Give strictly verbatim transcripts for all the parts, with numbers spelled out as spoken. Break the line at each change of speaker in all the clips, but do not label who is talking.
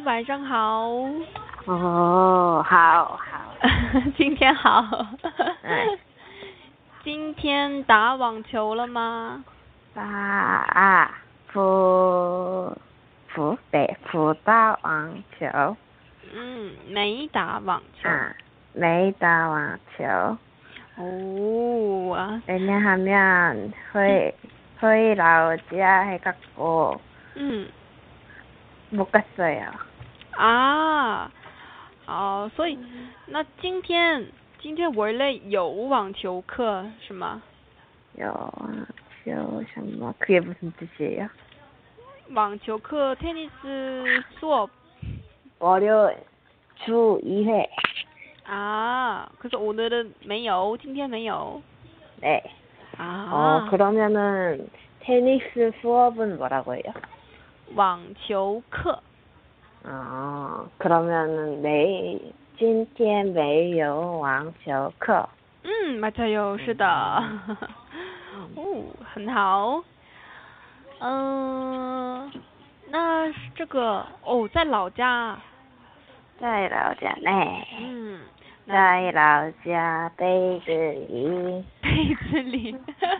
晚上好。
哦，好好。
今天好。
嗯。
今天打网球了吗？
打啊，不不对，不打网球。
嗯，没打网球。
啊，没打网球。
哦。
왜냐하면 회의 회의 나오자 해갖고
음.
못 갔어요.
啊，哦，所以那今天今天원래有网球课是吗？
有网球 什么 그게 무슨 뜻이에요?
网球课 테니스 수업.
월요일 주 이 회.
아, 그래서 오늘은 没有，今天没有.
네.
아.
어, 그러면은 테니스 수업은 뭐라고 해요?
网球课.
어, 그러면은 매일 今天没有网球课.
음, 맞아요. 是的. 哦，很好. 嗯，那这个哦，在老家。
在老家，네.
嗯，
在老家被子里。
被子里。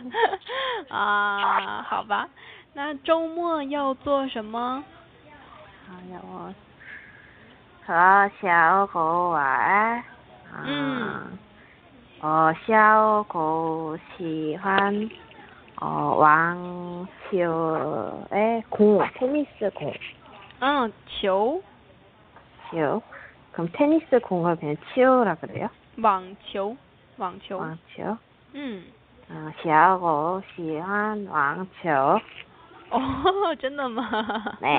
啊，好吧。那周末要做什么？
还有和小狗玩。
嗯。
哦，小狗喜欢哦网球，哎，공 테니스 공.
응, 球.
球. 그럼 테니스 공을 그냥 치우라 그래요?
网球, 网球.
网球.
음.
어, 小狗喜欢网球.
어, 真的吗?
네.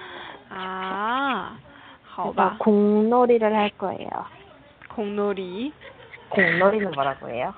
아, 好吧.
공놀이를 할 거예요.
공놀이?
공놀이는 뭐라고 해요?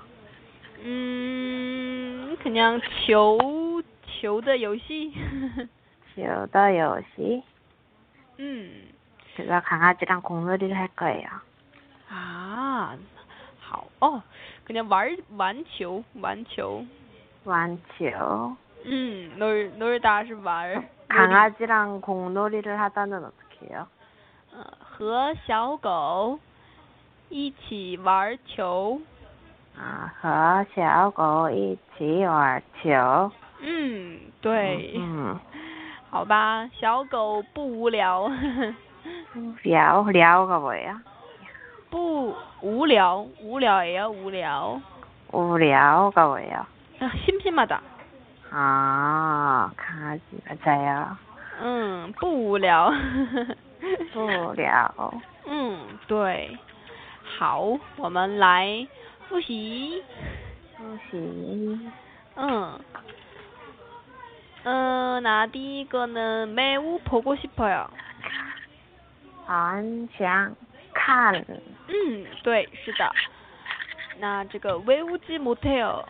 음, 그냥 球,球的游戏.
球的游戏.
음.
제가 강아지랑 공놀이를 할 거예요.
아, 好. 어, 그냥 玩,玩球,玩球.
玩球.
음, 놀, 놀다 是玩.
강아지랑 공놀이를 하다는 어떻게 해요?
和小狗一起玩球.
아, 和小狗一起玩球.
嗯，对.
음.
好吧，小狗不无聊.
无聊, 聊가 뭐예요?
不无聊, 우려예요, 우려.
우려가 뭐예요?
심심하다.
아, 강아지 맞아요.
응, 不无聊.
不无聊.
嗯，对. 好，我们来复习.
复习.
嗯. 嗯，那第一个呢，매우 보고 싶어요.
很想看.
嗯，对，是的。那这个 외우지 못해요.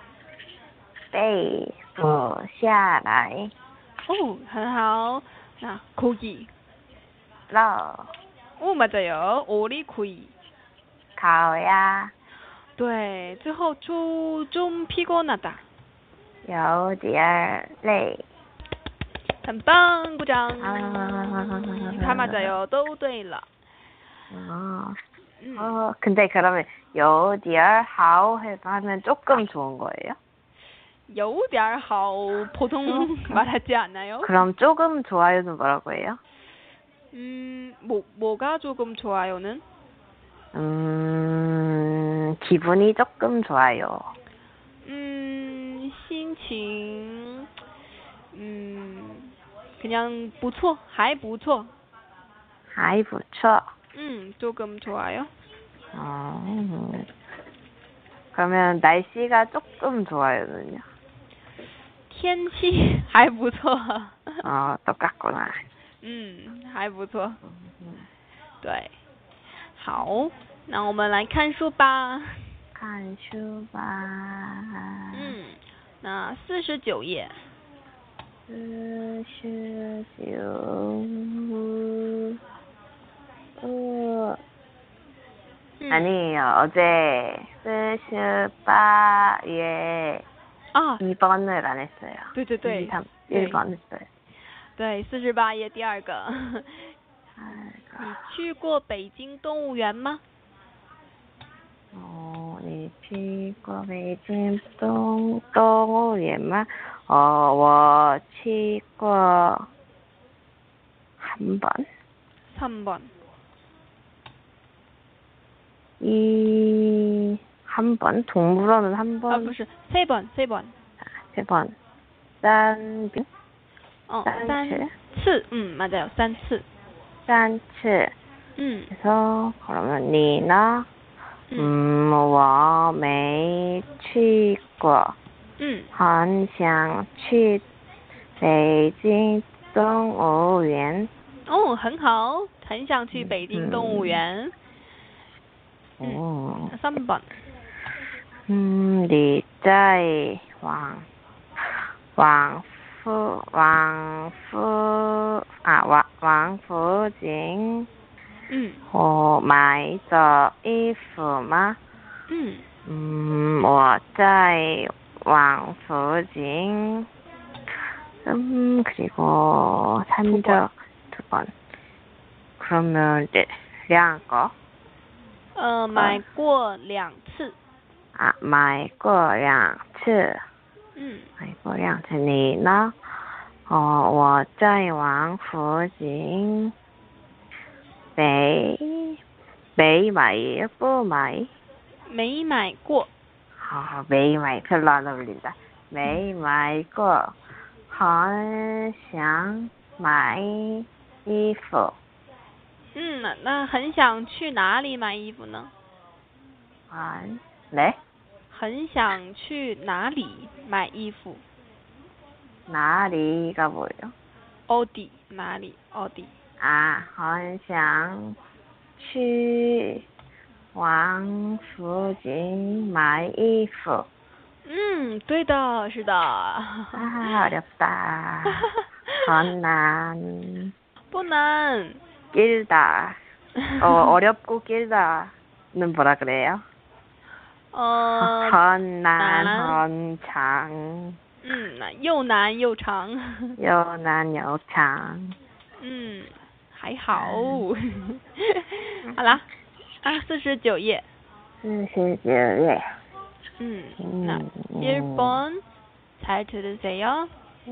背不下来.
哦，很好。那 고기.
肉.
오, 맞아요. 오리구이.
烤鸭.
对，最后좀 좀 피곤하다.
有点累.
很棒，鼓掌.
아,
다 맞아요. 都对了.
어,
음.
어, 근데 그러면 有点好 하면 조금 좋은 거예요?
有点好 보통 말하지 않나요?
그럼 조금 좋아요는 뭐라고 해요?
음, 뭐 뭐가 조금 좋아요는?
음, 기분이 조금 좋아요.
음, 心情 음, 그냥 不错,还不错.
还不错.
음, 조금 좋아요.
어, 그러면 날씨가 조금 좋아요는요?
天气还不错.
어, 똑같구나.
嗯，还不错. 对，好，那我们来看书吧。
看书吧.
嗯，那四十九页。
四十九. 어,
음.
아니에요. 어제 스시바에
아,
이 번을 안 했어요.
对对对，
이, 삼, 일 번 했어요.
对，四十八页第二个。 你去过北京动物园吗？
哦，你去过北京动动物园吗？哦，我去过한 번。
삼 번.
이, 한 번? 동물원은 한 번?
아, 不是, 세 번, 세 번.
세 번. 산,
어,
산츠?
스, 음, 맞아요. 산츠.
산츠.
음.
그래서, 그러면, 니나,
음.
음, 我没去过.
음.
很想去北京动物园.
어, 很好. 很想去
음,
北京动物园. 음.
오.
삼 번.
음, 你在往往附往附啊往往附近
嗯
我买的衣服吗？
嗯
嗯，我在往附近. 음, 그리고 산적 두 번. 그러면 이제 两个.
呃，买过两次.
아, 买过两次.
嗯
买过两次. 你呢？哦，我在往附近没没买不买？
没买过.
아, 매일 많이 별로 안 어울린다. 매일买过很想买衣服.
嗯，那很想去哪里买衣服呢？
한, 네?
很想去哪里买衣服？
나리가 뭐예요?
어디, 哪里 어디?
아, 很想去往附近买衣服.
嗯，对的，是的。
아, 어렵다. 很难.
不难.
길다. 어, 어렵고 길다는 뭐라 그래요?
呃，
很难,
难。
很长.
嗯，那又难又长。
又难又长.
嗯，还好。好啦，啊，四十九页。
四十九页.
음,
음,
나
음.
일 번 잘 들으세요.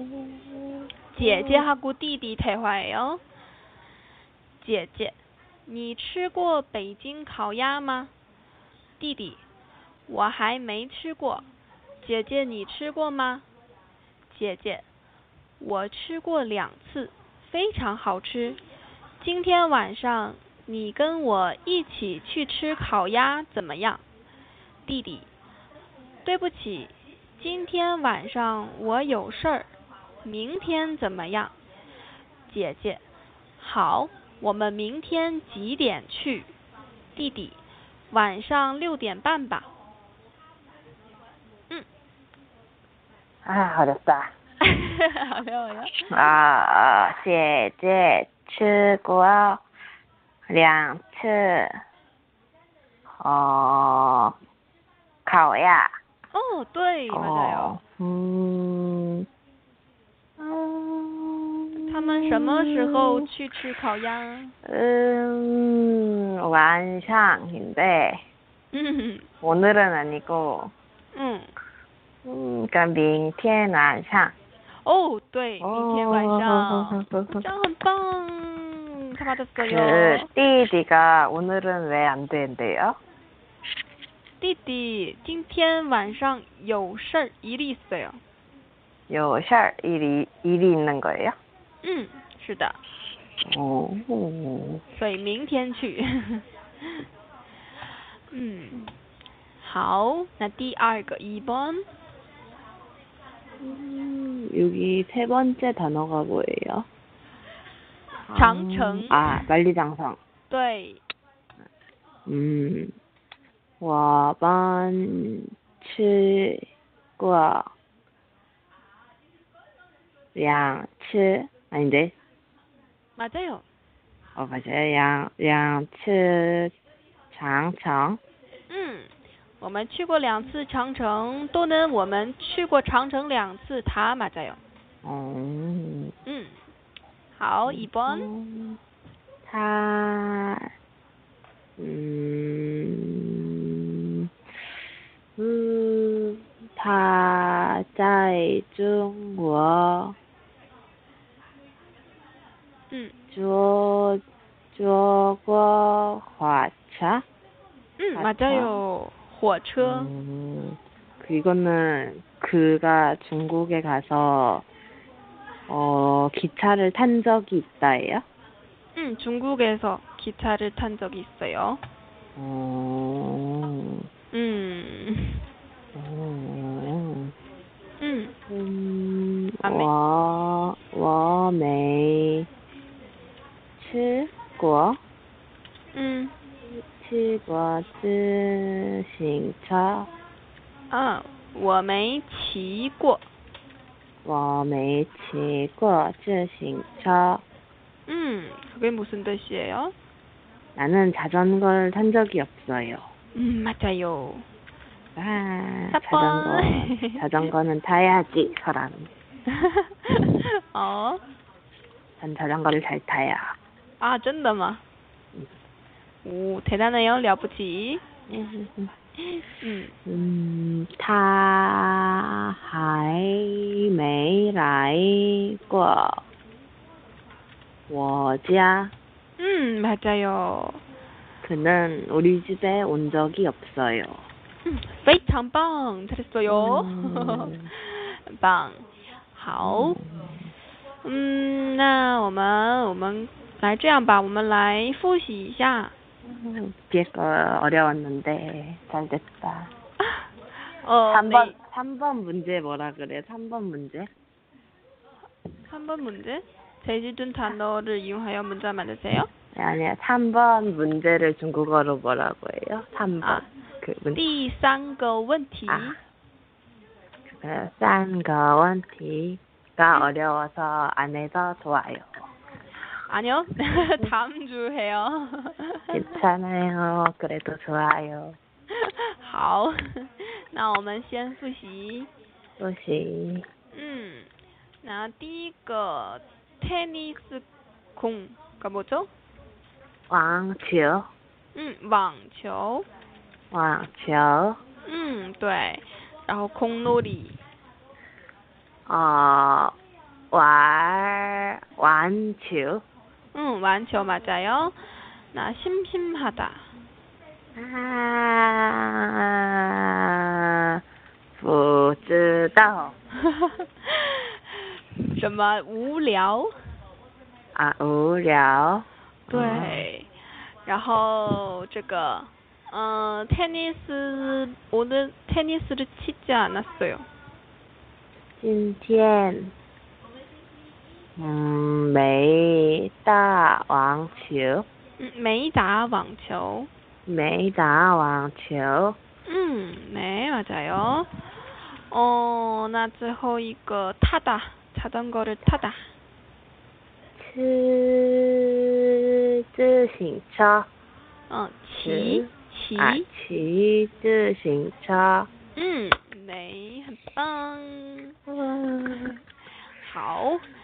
姐姐하고 弟弟 대화예요. 姐姐, 你吃过北京烤鸭吗? 弟弟, 我还没吃过. 姐姐你吃过吗? 姐姐, 我吃过两次，非常好吃。今天晚上你跟我一起去吃烤鸭怎么样？弟弟，对不起，今天晚上我有事儿，明天怎么样？姐姐，好，我们明天几点去？弟弟，晚上六点半吧。嗯。
아, 어렵다.
어려워요?
아, 姐姐吃过两次 어, 烤鸭.
어, 对, 맞아요.
어, 음, 음,
他们什么时候去吃烤鸭?
음,晚上인데
음,
오늘은 아니고
음.
음, 그러니까 明天晚上.
哦，对，明天晚上，这样很棒，다 맞았어요.
그弟弟가 오늘은 왜 안 된대요?
弟弟今天晚上有事儿일이 있어요.
有事儿 일이 일이 있는 거예요?
嗯，是的。
哦。
所以明天去。嗯，好，那第二个이 번.
음, 여기 세 번째 단어가 뭐예요?
장청.
아, 만리장성.
对。
嗯，我们吃过两次 아닌데?
맞아요.
어, 맞아요. 两两次长城.
嗯，我们去过两次长城，또는我们去过长城两次，다 맞아요.
음.
음. 好，이 번.
음, 他 음, 음, 他在中国
嗯
坐坐过火车?
음,
火车?
맞아요. 火车.
음, 이거는 그가 중국에 가서 어, 기차를 탄 적이 있다예요?
음, 중국에서 기차를 탄 적이 있어요.
어,
음.
어,
음.
음,
还没.
我我没吃过
嗯
吃过自行车
啊我没骑过
我没骑过自行车
음, 그게 무슨 뜻이에요?
나는 자전거를 탄 적이 없어요.
음, 맞아요.
아,
사 번.
자전거, 자전거는 타야지, 사람.
어?
전 자전거를 잘 타요.
아, 真的吗? 오, 대단해요. 了不起.
음,
음.
음, 他还没来过我家.
음, 맞아요.
그는 우리 집에 온 적이 없어요.
음, 非常棒. 잘했어요.
음,
棒. 好. 음, 那我们我们来这样吧，我们来复习一下.
뒤에 거 어려웠는데 잘 됐다.
어,
삼 번,
네.
삼 번 문제 뭐라 그래? 삼 번 문제?
삼 번 문제? 제시둔 단어를 이용하여 문자 만드세요.
아니야, 삼 번 문제를 중국어로 뭐라고 해요? 삼 번.
아,
그 문...
第三个问题.
아, 그 싼 거 원티가 음. 어려워서 안 해서 좋아요.
아니요, 다음 주 해요.
괜찮아요. 그래도 좋아요.
好，那我们先复习。
复习.
음, 那第一个 테니스 공가 뭐죠?
网球.
음, 网球.
网球.
음, 对. 然后空놀이.
어, 玩玩球.
음, 玩球 맞아요. 나 심심하다.
아, 不知道.
什么无聊?
아, 无聊.
对. 然后这个 어, 테니스 오늘 테니스를 치지 않았어요.
今天 음, 没打网球.
음, 没打网球.
没打网球.
음, 네, 맞아요. 어, 那最后一个 타다. 자전거를 타다.
骑自行车.
어, 骑, 骑.
아, 骑自行车.
음, 네, 很棒. 好.